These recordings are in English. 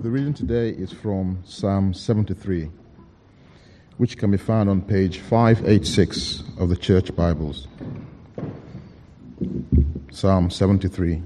The reading today is from Psalm 73, which can be found on page 586 of the Church Bibles. Psalm 73.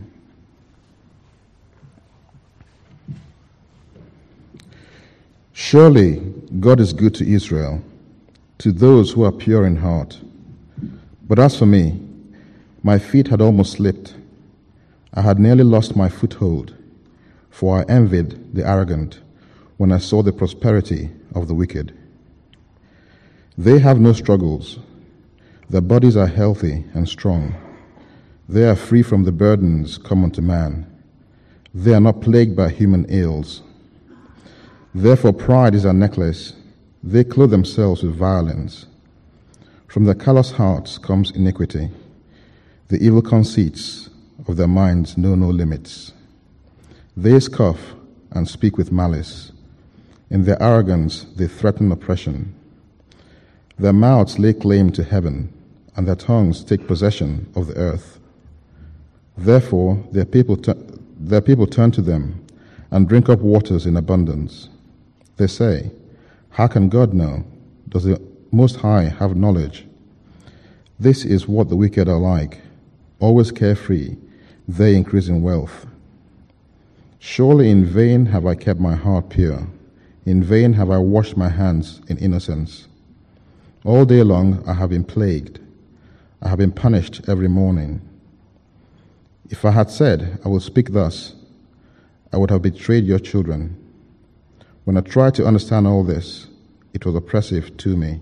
Surely God is good to Israel, to those who are pure in heart. But as for me, my feet had almost slipped. I had nearly lost my foothold, for I envied the arrogant when I saw the prosperity of the wicked. They have no struggles. Their bodies are healthy and strong. They are free from the burdens common to man. They are not plagued by human ills. Therefore pride is their necklace. They clothe themselves with violence. From their callous hearts comes iniquity. The evil conceits of their minds know no limits. They scoff and speak with malice. In their arrogance they threaten oppression. Their mouths lay claim to heaven, and their tongues take possession of the earth. Therefore their people turn to them and drink up waters in abundance. They say, how can God know? Does the Most High have knowledge? This is what the wicked are like. Always carefree, they increase in wealth. Surely in vain have I kept my heart pure. In vain have I washed my hands in innocence. All day long I have been plagued. I have been punished every morning. If I had said, I will speak thus, I would have betrayed your children. When I tried to understand all this, it was oppressive to me.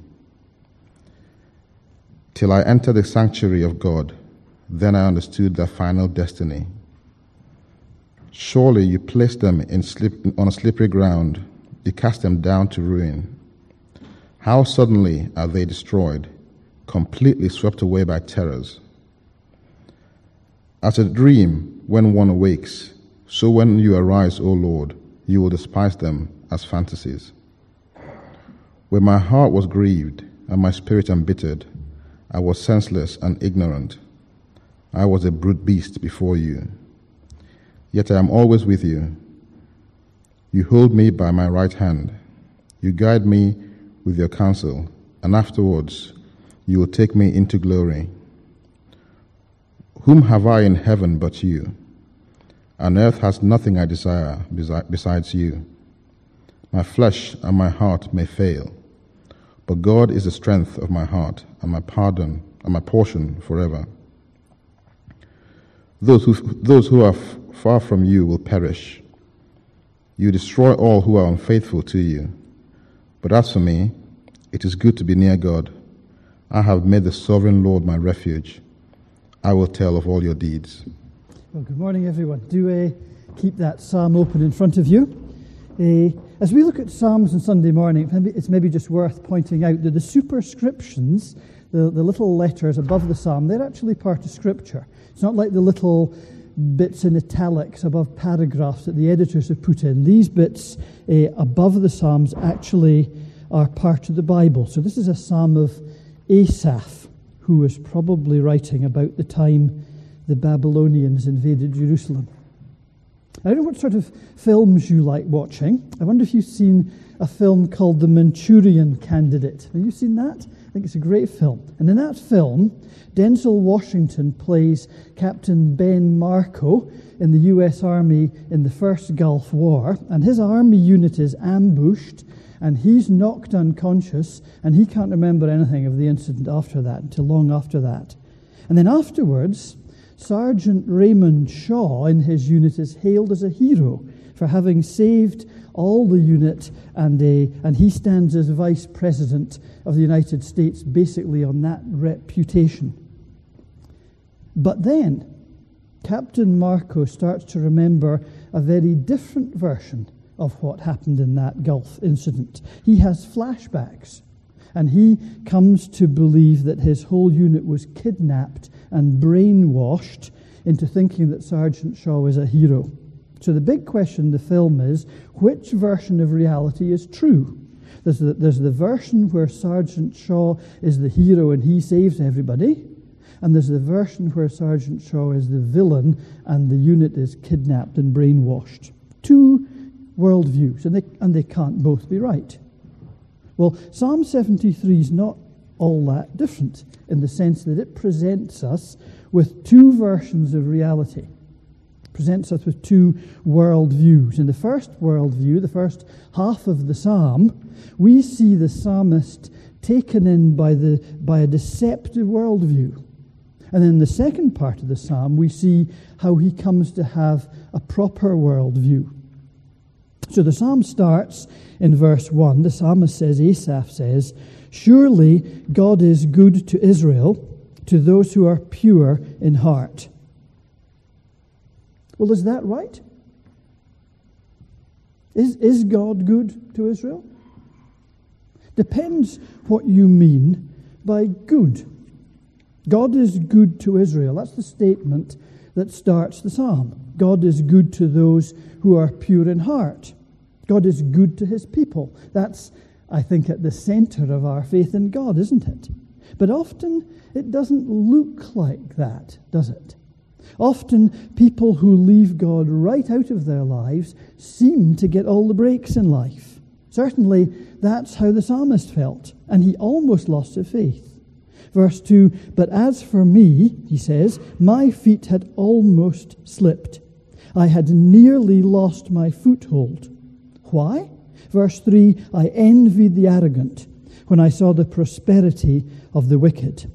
Till I entered the sanctuary of God, then I understood their final destiny. Surely you placed them on a slippery ground. You cast them down to ruin. How suddenly are they destroyed, completely swept away by terrors. As a dream when one awakes, so when you arise, O Lord, you will despise them as fantasies. When my heart was grieved and my spirit embittered, I was senseless and ignorant. I was a brute beast before you. Yet I am always with you. You hold me by my right hand. You guide me with your counsel, and afterwards you will take me into glory. Whom have I in heaven but you? And earth has nothing I desire besides you. My flesh and my heart may fail, but God is the strength of my heart and my pardon and my portion forever. Those who are far from you will perish. You destroy all who are unfaithful to you. But as for me, it is good to be near God. I have made the sovereign Lord my refuge. I will tell of all your deeds. Well, good morning, everyone. Do keep that psalm open in front of you. As we look at Psalms on Sunday morning, it's maybe just worth pointing out that the superscriptions, the little letters above the psalm, they're actually part of Scripture. It's not like the little bits in italics above paragraphs that the editors have put in. These bits above the Psalms actually are part of the Bible. So this is a psalm of Asaph, who was probably writing about the time the Babylonians invaded Jerusalem. I don't know what sort of films you like watching. I wonder if you've seen a film called The Manchurian Candidate. Have you seen that? I think it's a great film. And in that film, Denzel Washington plays Captain Ben Marco in the US Army in the First Gulf War, and his army unit is ambushed, and he's knocked unconscious, and he can't remember anything of the incident after that, until long after that. And then afterwards, Sergeant Raymond Shaw in his unit is hailed as a hero for having saved all the unit, and he stands as Vice President of the United States basically on that reputation. But then Captain Marco starts to remember a very different version of what happened in that Gulf incident. He has flashbacks, and he comes to believe that his whole unit was kidnapped and brainwashed into thinking that Sergeant Shaw is a hero. So the big question in the film is, which version of reality is true? There's the version where Sergeant Shaw is the hero and he saves everybody, and there's the version where Sergeant Shaw is the villain and the unit is kidnapped and brainwashed. Two worldviews, and they can't both be right. Well, Psalm 73 is not all that different in the sense that it presents us with two versions of reality. It presents us with two worldviews. In the first worldview, the first half of the psalm, we see the psalmist taken in by a deceptive worldview. And in the second part of the psalm, we see how he comes to have a proper worldview. So the psalm starts in verse 1. The psalmist says, Asaph says, "Surely God is good to Israel, to those who are pure in heart." Well, is that right? Is God good to Israel? Depends what you mean by good. God is good to Israel. That's the statement that starts the psalm. God is good to those who are pure in heart. God is good to his people. That's, I think, at the center of our faith in God, isn't it? But often it doesn't look like that, does it? Often people who leave God right out of their lives seem to get all the breaks in life. Certainly that's how the psalmist felt, and he almost lost his faith. Verse 2, "But as for me," he says, "my feet had almost slipped. I had nearly lost my foothold." Why? Verse 3, "I envied the arrogant when I saw the prosperity of the wicked."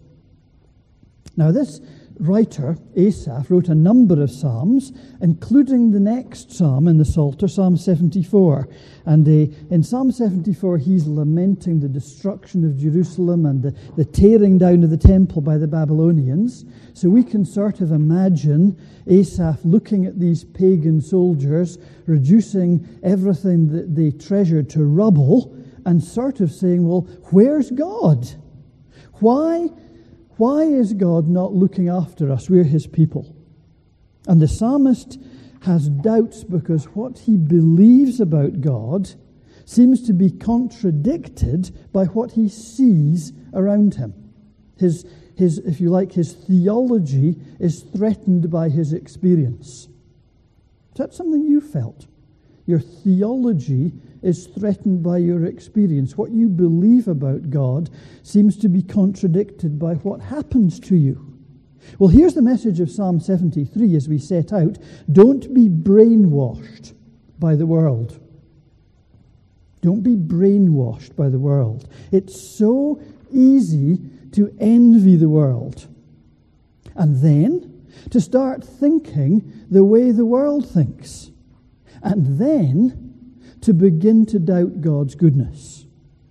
Now this writer, Asaph, wrote a number of psalms, including the next psalm in the Psalter, Psalm 74. And in Psalm 74, he's lamenting the destruction of Jerusalem and the tearing down of the temple by the Babylonians. So we can sort of imagine Asaph looking at these pagan soldiers, reducing everything that they treasured to rubble, and sort of saying, well, where's God? Why is God not looking after us? We're his people. And the psalmist has doubts because what he believes about God seems to be contradicted by what he sees around him. His, if you like, his theology is threatened by his experience. Is that something you felt? Your theology is threatened by your experience. What you believe about God seems to be contradicted by what happens to you. Well, here's the message of Psalm 73 as we set out. Don't be brainwashed by the world. Don't be brainwashed by the world. It's so easy to envy the world and then to start thinking the way the world thinks, and then to begin to doubt God's goodness.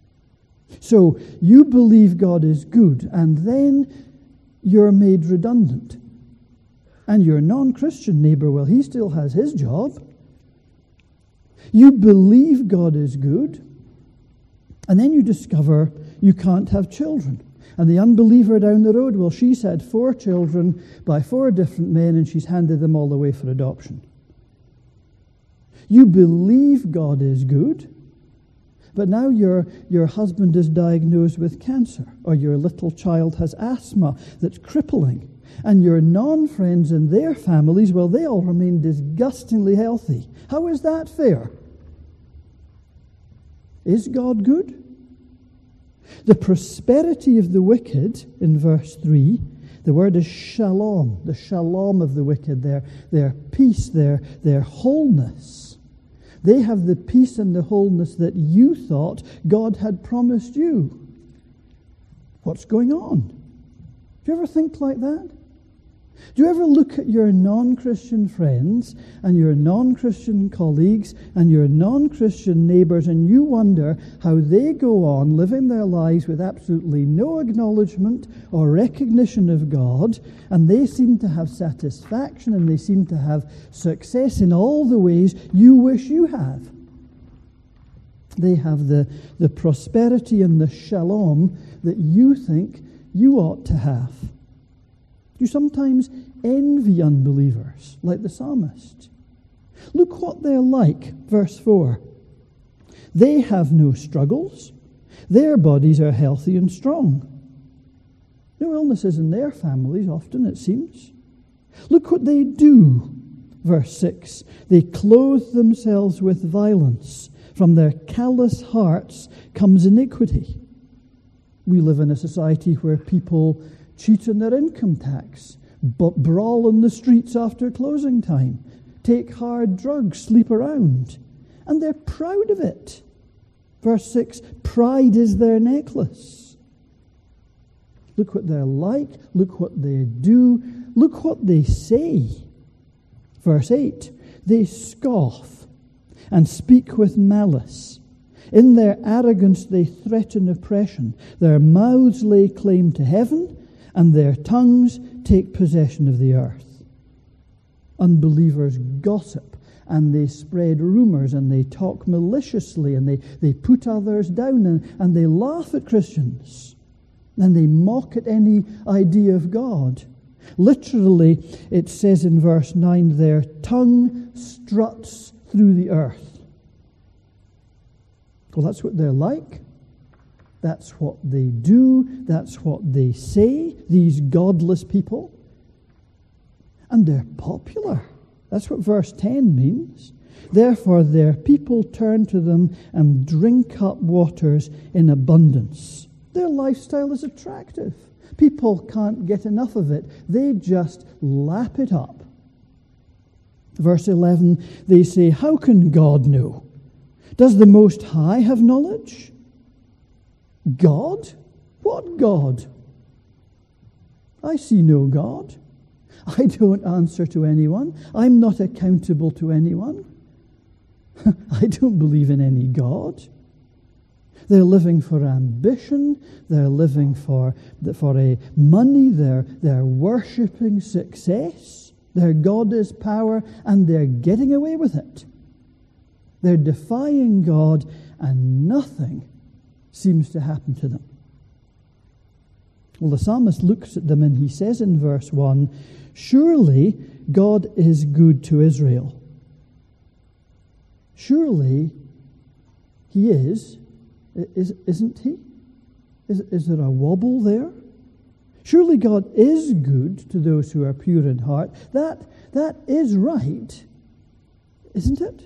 So you believe God is good, and then you're made redundant. And your non-Christian neighbor, well, he still has his job. You believe God is good, and then you discover you can't have children. And the unbeliever down the road, well, she's had 4 children by 4 different men, and she's handed them all away for adoption. You believe God is good, but now your husband is diagnosed with cancer, or your little child has asthma that's crippling, and your non-friends and their families, well, they all remain disgustingly healthy. How is that fair? Is God good? The prosperity of the wicked, in verse 3, the word is shalom, the shalom of the wicked, their peace, their wholeness. They have the peace and the wholeness that you thought God had promised you. What's going on? Do you ever think like that? Do you ever look at your non-Christian friends and your non-Christian colleagues and your non-Christian neighbors, and you wonder how they go on living their lives with absolutely no acknowledgement or recognition of God, and they seem to have satisfaction and they seem to have success in all the ways you wish you have? They have the prosperity and the shalom that you think you ought to have. You sometimes envy unbelievers, like the psalmist. Look what they're like, verse 4. They have no struggles. Their bodies are healthy and strong. No illnesses in their families, often, it seems. Look what they do, Verse 6, they clothe themselves with violence. From their callous hearts comes iniquity. We live in a society where people cheat on their income tax, brawl in the streets after closing time, take hard drugs, sleep around, and they're proud of it. Verse 6, pride is their necklace. Look what they're like, look what they do, look what they say. Verse 8, they scoff and speak with malice. In their arrogance they threaten oppression. Their mouths lay claim to heaven, and their tongues take possession of the earth. Unbelievers gossip, and they spread rumors, and they talk maliciously, and they put others down, and they laugh at Christians, and they mock at any idea of God. Literally, it says in verse 9, their tongue struts through the earth. Well, that's what they're like. That's what they do. That's what they say, these godless people. And they're popular. That's what verse 10 means. Therefore, their people turn to them and drink up waters in abundance. Their lifestyle is attractive. People can't get enough of it. They just lap it up. Verse 11, they say, how can God know? Does the Most High have knowledge? God? What God? I see no God. I don't answer to anyone. I'm not accountable to anyone. I don't believe in any God. They're living for ambition. They're living for a money. They're worshipping success. Their God is power, and they're getting away with it. They're defying God, and nothing seems to happen to them. Well, the psalmist looks at them and he says in verse 1, surely God is good to Israel. Surely he is. Isn't he? Is there a wobble there? Surely God is good to those who are pure in heart. That is right, isn't it?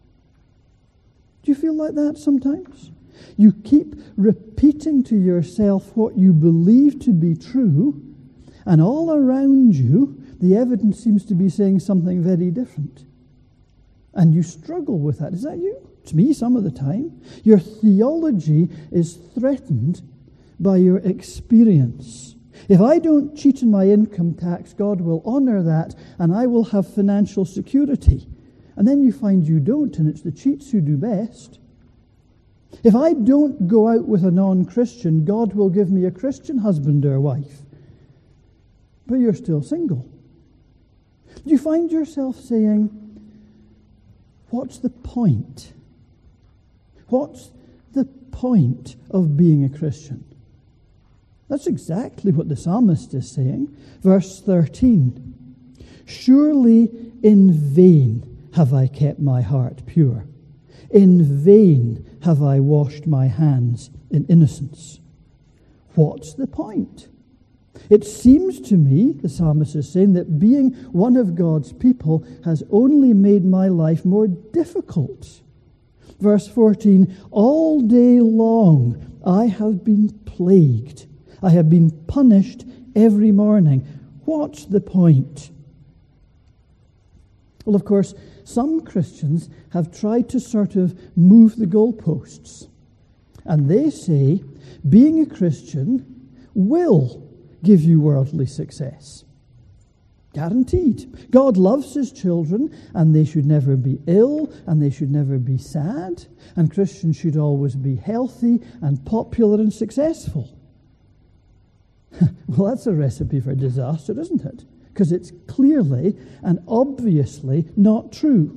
Do you feel like that sometimes? You keep repeating to yourself what you believe to be true, and all around you, the evidence seems to be saying something very different. And you struggle with that. Is that you? It's me some of the time. Your theology is threatened by your experience. If I don't cheat on my income tax, God will honor that, and I will have financial security. And then you find you don't, and it's the cheats who do best. If I don't go out with a non-Christian, God will give me a Christian husband or wife. But you're still single. Do you find yourself saying, what's the point? What's the point of being a Christian? That's exactly what the psalmist is saying. Verse 13, surely in vain have I kept my heart pure. In vain have I washed my hands in innocence. What's the point? It seems to me, the psalmist is saying, that being one of God's people has only made my life more difficult. Verse 14, all day long I have been plagued. I have been punished every morning. What's the point? Well, of course, some Christians have tried to sort of move the goalposts. And they say, being a Christian will give you worldly success. Guaranteed. God loves his children, and they should never be ill, and they should never be sad, and Christians should always be healthy and popular and successful. Well, that's a recipe for disaster, isn't it? Because it's clearly and obviously not true.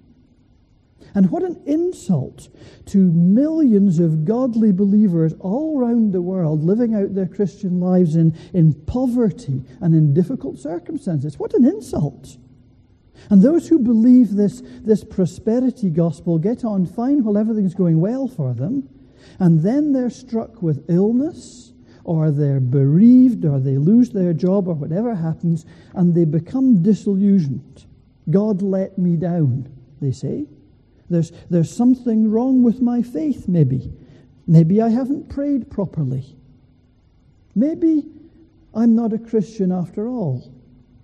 And what an insult to millions of godly believers all around the world living out their Christian lives in poverty and in difficult circumstances. What an insult. And those who believe this prosperity gospel get on fine while everything's going well for them, and then they're struck with illness, or they're bereaved, or they lose their job, or whatever happens, and they become disillusioned. God let me down, they say. There's something wrong with my faith, maybe. Maybe I haven't prayed properly. Maybe I'm not a Christian after all.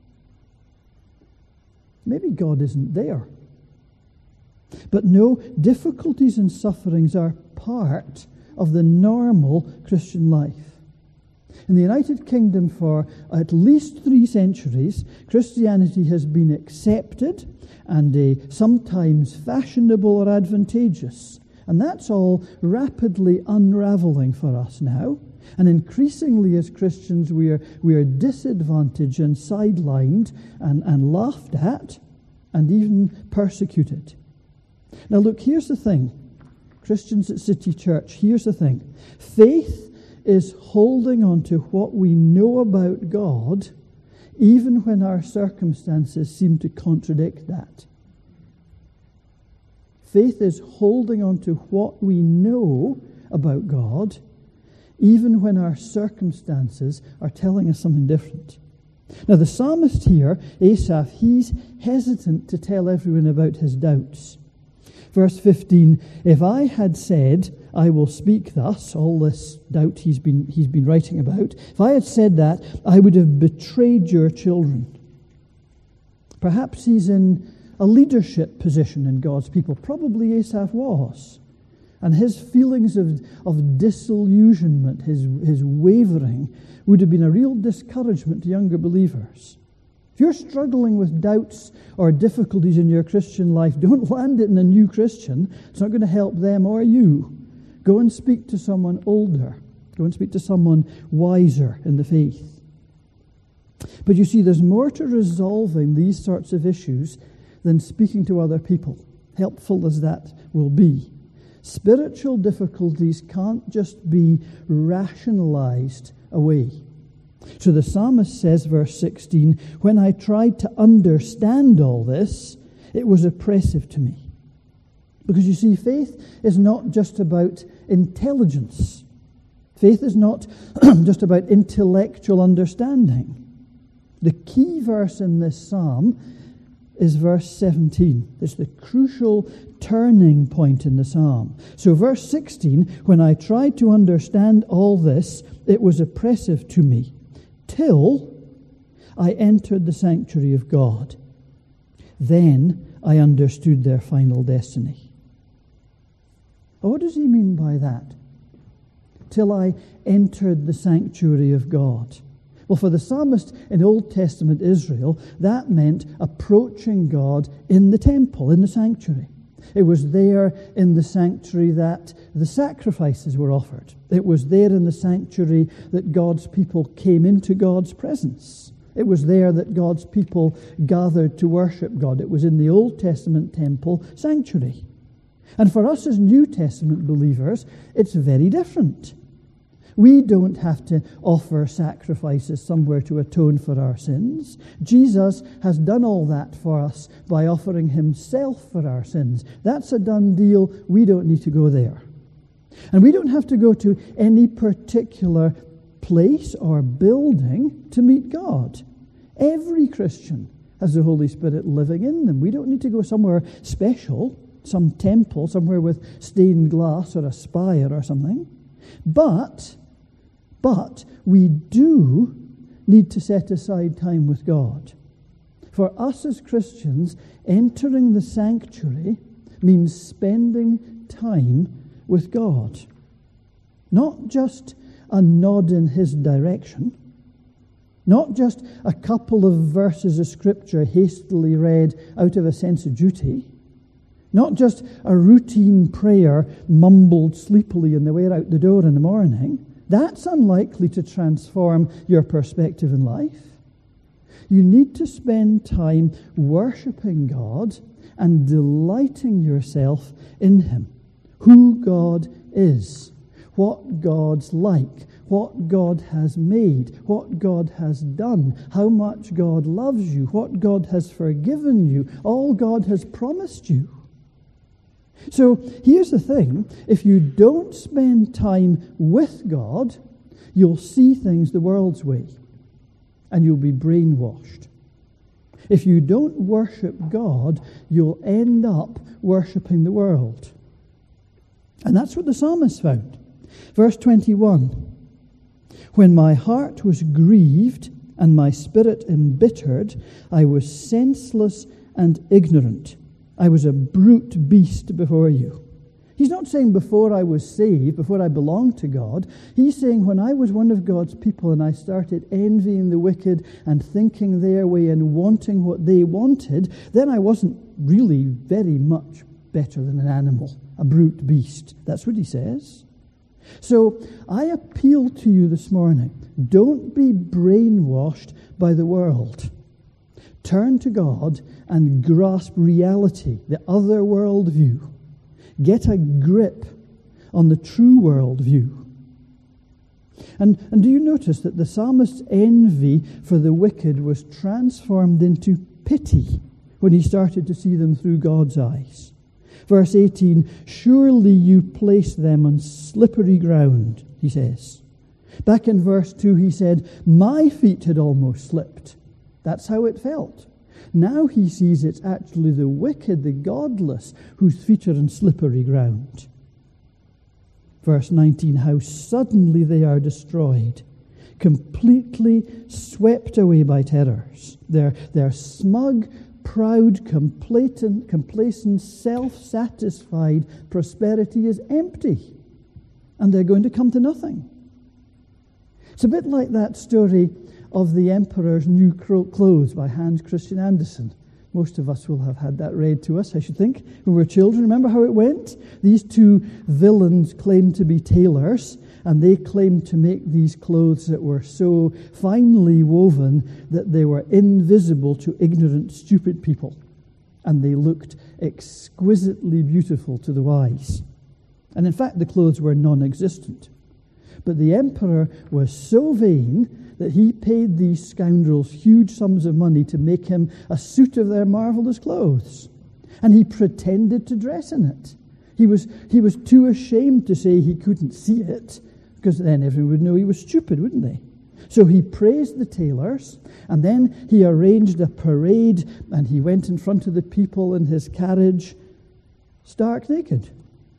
Maybe God isn't there. But no, difficulties and sufferings are part of the normal Christian life. In the United Kingdom for at least 3 centuries, Christianity has been accepted and sometimes fashionable or advantageous. And that's all rapidly unraveling for us now. And increasingly as Christians we are disadvantaged and sidelined and laughed at and even persecuted. Now look, here's the thing. Christians at City Church, here's the thing. Faith is holding on to what we know about God even when our circumstances seem to contradict that. Faith is holding on to what we know about God even when our circumstances are telling us something different. Now the psalmist here, Asaph, he's hesitant to tell everyone about his doubts. Verse 15, if I had said, I will speak thus, all this doubt he's been writing about, if I had said that, I would have betrayed your children. Perhaps he's in a leadership position in God's people. Probably Asaph was. And his feelings of disillusionment, his wavering, would have been a real discouragement to younger believers. If you're struggling with doubts or difficulties in your Christian life, don't land it in a new Christian. It's not going to help them or you. Go and speak to someone older. Go and speak to someone wiser in the faith. But you see, there's more to resolving these sorts of issues than speaking to other people, helpful as that will be. Spiritual difficulties can't just be rationalized away. So the psalmist says, verse 16, when I tried to understand all this, it was oppressive to me. Because you see, faith is not just about intelligence. Faith is not just about intellectual understanding. The key verse in this psalm is verse 17. It's the crucial turning point in the psalm. So verse 16, when I tried to understand all this, it was oppressive to me, till I entered the sanctuary of God. Then I understood their final destiny. What does he mean by that? Till I entered the sanctuary of God. Well, for the psalmist in Old Testament Israel, that meant approaching God in the temple, in the sanctuary. It was there in the sanctuary that the sacrifices were offered. It was there in the sanctuary that God's people came into God's presence. It was there that God's people gathered to worship God. It was in the Old Testament temple sanctuary. And for us as New Testament believers, it's very different. We don't have to offer sacrifices somewhere to atone for our sins. Jesus has done all that for us by offering himself for our sins. That's a done deal. We don't need to go there. And we don't have to go to any particular place or building to meet God. Every Christian has the Holy Spirit living in them. We don't need to go somewhere special, some temple, somewhere with stained glass or a spire or something. But we do need to set aside time with God. For us as Christians, entering the sanctuary means spending time with God. Not just a nod in his direction, not just a couple of verses of Scripture hastily read out of a sense of duty, not just a routine prayer mumbled sleepily on the way out the door in the morning. That's unlikely to transform your perspective in life. You need to spend time worshiping God and delighting yourself in him. Who God is, what God's like, what God has made, what God has done, how much God loves you, what God has forgiven you, all God has promised you. So here's the thing, if you don't spend time with God, you'll see things the world's way, and you'll be brainwashed. If you don't worship God, you'll end up worshipping the world. And that's what the psalmist found. Verse 21, when my heart was grieved and my spirit embittered, I was senseless and ignorant. I was a brute beast before you. He's not saying before I was saved, before I belonged to God. He's saying when I was one of God's people and I started envying the wicked and thinking their way and wanting what they wanted, then I wasn't really very much better than an animal, a brute beast. That's what he says. So I appeal to you this morning, don't be brainwashed by the world. Turn to God and grasp reality, the other worldview. Get a grip on the true worldview. And do you notice that the psalmist's envy for the wicked was transformed into pity when he started to see them through God's eyes? Verse 18, surely you place them on slippery ground, he says. Back in verse 2 he said, my feet had almost slipped. That's how it felt. Now he sees it's actually the wicked, the godless, whose feet are on slippery ground. Verse 19, how suddenly they are destroyed, completely swept away by terrors. Their smug, proud, complacent, self-satisfied prosperity is empty, and they're going to come to nothing. It's a bit like that story of the Emperor's New Clothes by Hans Christian Andersen. Most of us will have had that read to us, I should think, when we were children. Remember how it went? These two villains claimed to be tailors, and they claimed to make these clothes that were so finely woven that they were invisible to ignorant, stupid people. And they looked exquisitely beautiful to the wise. And in fact, the clothes were non-existent. But the emperor was so vain that he paid these scoundrels huge sums of money to make him a suit of their marvelous clothes. And he pretended to dress in it. He was too ashamed to say he couldn't see it, because then everyone would know he was stupid, wouldn't they? So he praised the tailors, and then he arranged a parade, and he went in front of the people in his carriage, stark naked.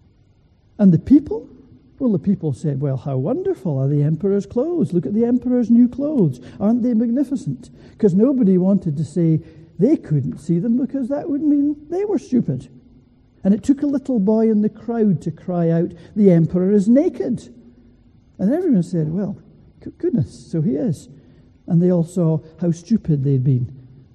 And the people? Well, the people said, well, how wonderful are the emperor's clothes. Look at the emperor's new clothes. Aren't they magnificent? Because nobody wanted to say they couldn't see them, because that would mean they were stupid. And it took a little boy in the crowd to cry out, the emperor is naked. And everyone said, well, goodness, so he is. And they all saw how stupid they'd been.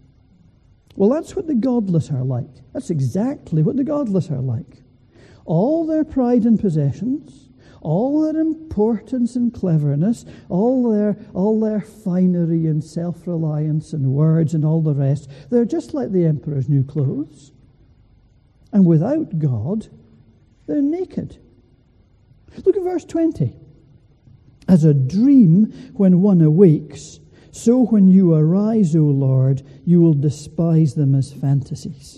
Well, that's what the godless are like. That's exactly what the godless are like. All their pride and possessions, all their importance and cleverness, all their finery and self-reliance and words and all the rest, they're just like the emperor's new clothes. And without God, they're naked. Look at verse 20. As a dream when one awakes, so when you arise, O Lord, you will despise them as fantasies.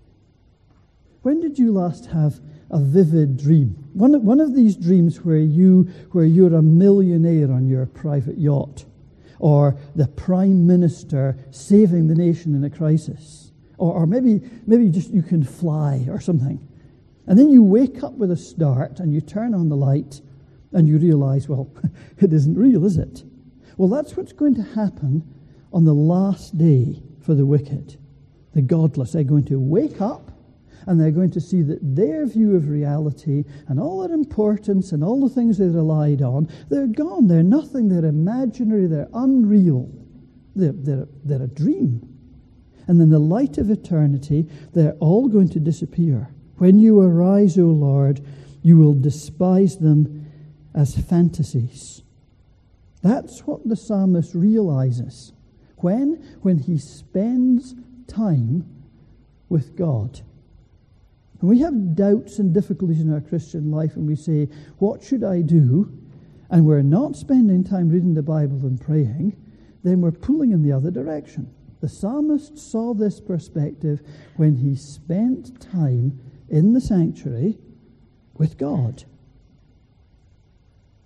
When did you last have a vivid dream? One of these dreams where you're a millionaire on your private yacht, or the prime minister saving the nation in a crisis, or maybe just you can fly or something. And then you wake up with a start and you turn on the light and you realize, well, it isn't real, is it? Well, that's what's going to happen on the last day for the wicked. The godless are going to wake up and they're going to see that their view of reality and all their importance and all the things they relied on, they're gone. They're nothing. They're imaginary. They're unreal. They're a dream. And in the light of eternity, they're all going to disappear. When you arise, O Lord, you will despise them as fantasies. That's what the psalmist realizes when he spends time with God. When we have doubts and difficulties in our Christian life and we say, what should I do? And we're not spending time reading the Bible and praying, then we're pulling in the other direction. The psalmist saw this perspective when he spent time in the sanctuary with God.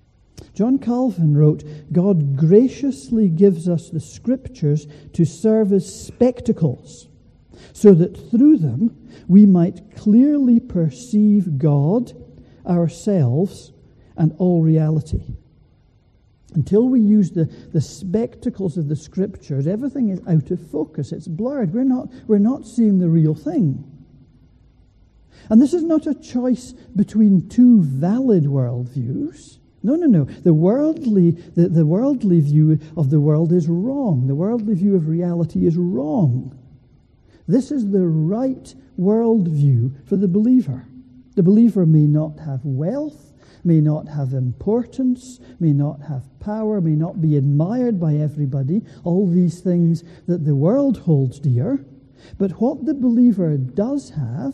John Calvin wrote, God graciously gives us the Scriptures to serve as spectacles, so that through them we might clearly perceive God, ourselves, and all reality. Until we use the spectacles of the Scriptures, everything is out of focus. It's blurred. We're not seeing the real thing. And this is not a choice between two valid worldviews. No. The worldly view of the world is wrong. The worldly view of reality is wrong. This is the right worldview for the believer. The believer may not have wealth, may not have importance, may not have power, may not be admired by everybody, all these things that the world holds dear. But what the believer does have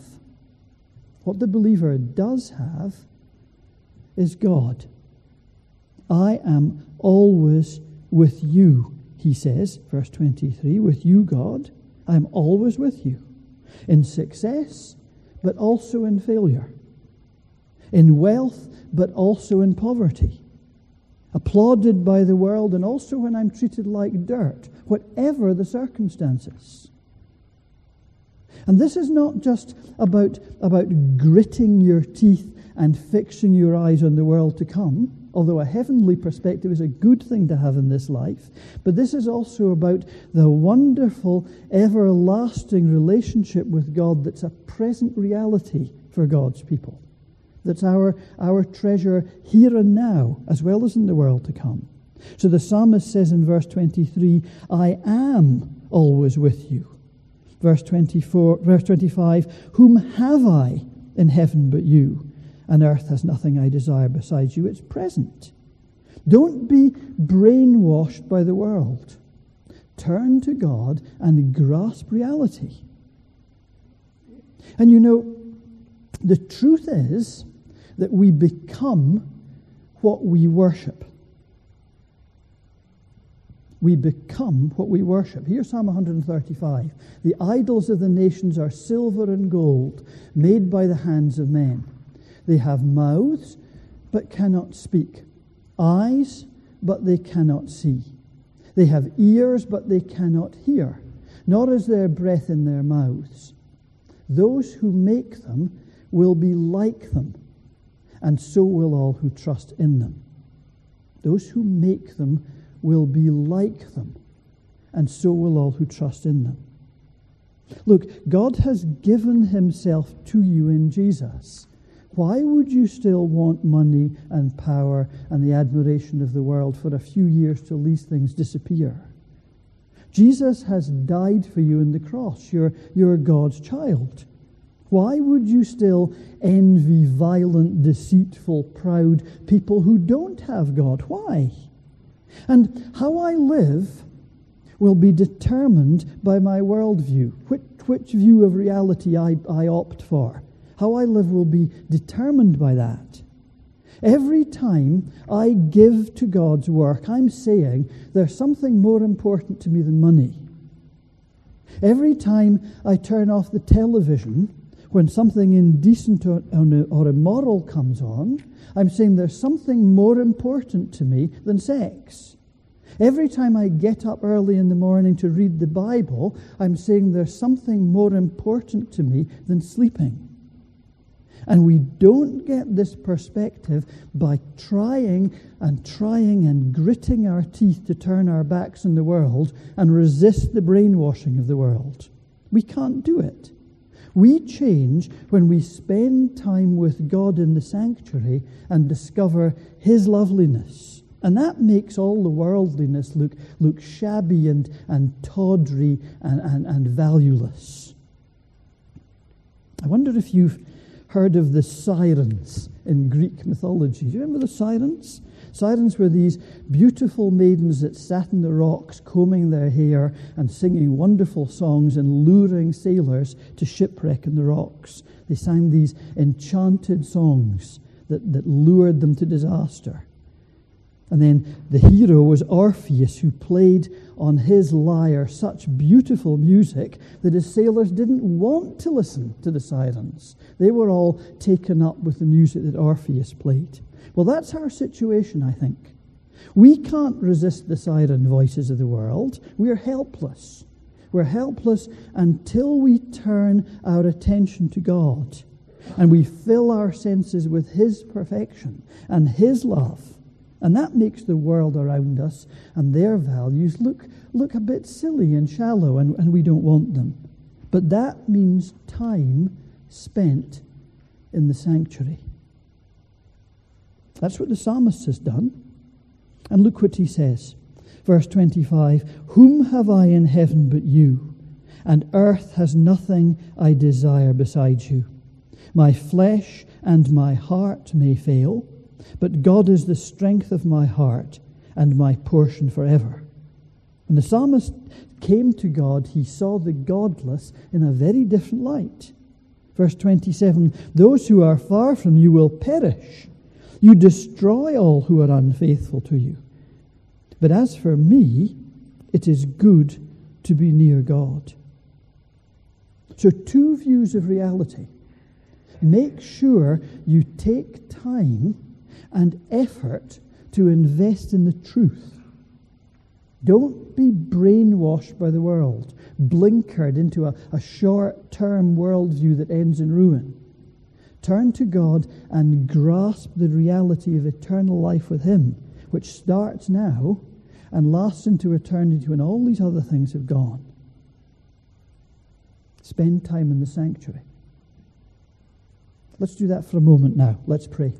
is God. I am always with you, he says, verse 23, with you, God. I am always with you, in success, but also in failure, in wealth, but also in poverty, applauded by the world, and also when I'm treated like dirt, whatever the circumstances. And this is not just about gritting your teeth and fixing your eyes on the world to come, although a heavenly perspective is a good thing to have in this life. But this is also about the wonderful, everlasting relationship with God that's a present reality for God's people. That's our treasure here and now, as well as in the world to come. So the psalmist says in verse 23, I am always with you. Verse 25, whom have I in heaven but you? And earth has nothing I desire besides you. It's present. Don't be brainwashed by the world. Turn to God and grasp reality. And you know, the truth is that we become what we worship. We become what we worship. Here's Psalm 135. The idols of the nations are silver and gold, made by the hands of men. They have mouths, but cannot speak. Eyes, but they cannot see. They have ears, but they cannot hear. Nor is there breath in their mouths. Those who make them will be like them, and so will all who trust in them. Those who make them will be like them, and so will all who trust in them. Look, God has given himself to you in Jesus. Why would you still want money and power and the admiration of the world for a few years till these things disappear? Jesus has died for you on the cross. You're God's child. Why would you still envy violent, deceitful, proud people who don't have God? Why? And how I live will be determined by my worldview, which view of reality I opt for. How I live will be determined by that. Every time I give to God's work, I'm saying there's something more important to me than money. Every time I turn off the television when something indecent or immoral comes on, I'm saying there's something more important to me than sex. Every time I get up early in the morning to read the Bible, I'm saying there's something more important to me than sleeping. And we don't get this perspective by trying and gritting our teeth to turn our backs on the world and resist the brainwashing of the world. We can't do it. We change when we spend time with God in the sanctuary and discover his loveliness. And that makes all the worldliness look shabby and tawdry and valueless. I wonder if you've heard of the sirens in Greek mythology. Do you remember the sirens? Sirens were these beautiful maidens that sat in the rocks, combing their hair and singing wonderful songs and luring sailors to shipwreck in the rocks. They sang these enchanted songs that lured them to disaster. And then the hero was Orpheus, who played on his lyre such beautiful music that his sailors didn't want to listen to the sirens. They were all taken up with the music that Orpheus played. Well, that's our situation, I think. We can't resist the siren voices of the world. We're helpless. We're helpless until we turn our attention to God and we fill our senses with His perfection and His love. And that makes the world around us and their values look a bit silly and shallow, and we don't want them. But that means time spent in the sanctuary. That's what the psalmist has done. And look what he says. Verse 25, "Whom have I in heaven but you? And earth has nothing I desire besides you. My flesh and my heart may fail, but God is the strength of my heart and my portion forever." When the psalmist came to God, he saw the godless in a very different light. Verse 27, "Those who are far from you will perish. You destroy all who are unfaithful to you. But as for me, it is good to be near God." So 2 views of reality. Make sure you take time and effort to invest in the truth. Don't be brainwashed by the world, blinkered into a short-term worldview that ends in ruin. Turn to God and grasp the reality of eternal life with Him, which starts now and lasts into eternity when all these other things have gone. Spend time in the sanctuary. Let's do that for a moment now. Let's pray.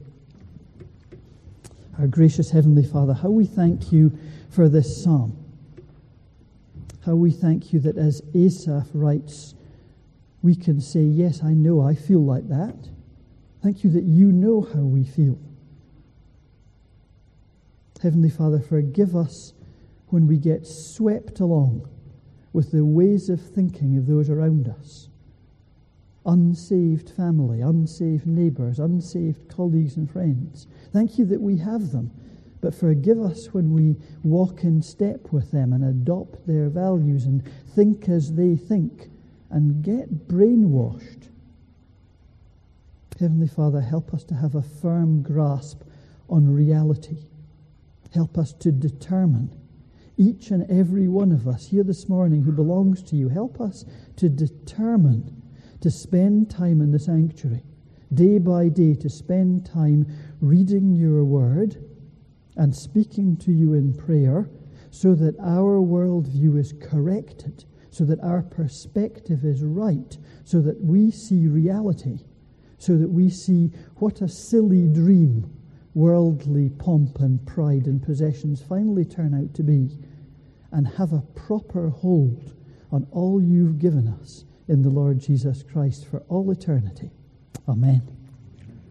Our gracious Heavenly Father, how we thank you for this psalm. How we thank you that as Asaph writes, we can say, yes, I know I feel like that. Thank you that you know how we feel. Heavenly Father, forgive us when we get swept along with the ways of thinking of those around us. Unsaved family, unsaved neighbours, unsaved colleagues and friends. Thank you that we have them, but forgive us when we walk in step with them and adopt their values and think as they think and get brainwashed. Heavenly Father, help us to have a firm grasp on reality. Help us to determine, each and every one of us here this morning who belongs to you, help us to determine to spend time in the sanctuary, day by day, to spend time reading your word and speaking to you in prayer so that our worldview is corrected, so that our perspective is right, so that we see reality, so that we see what a silly dream worldly pomp and pride and possessions finally turn out to be, and have a proper hold on all you've given us in the Lord Jesus Christ for all eternity. Amen.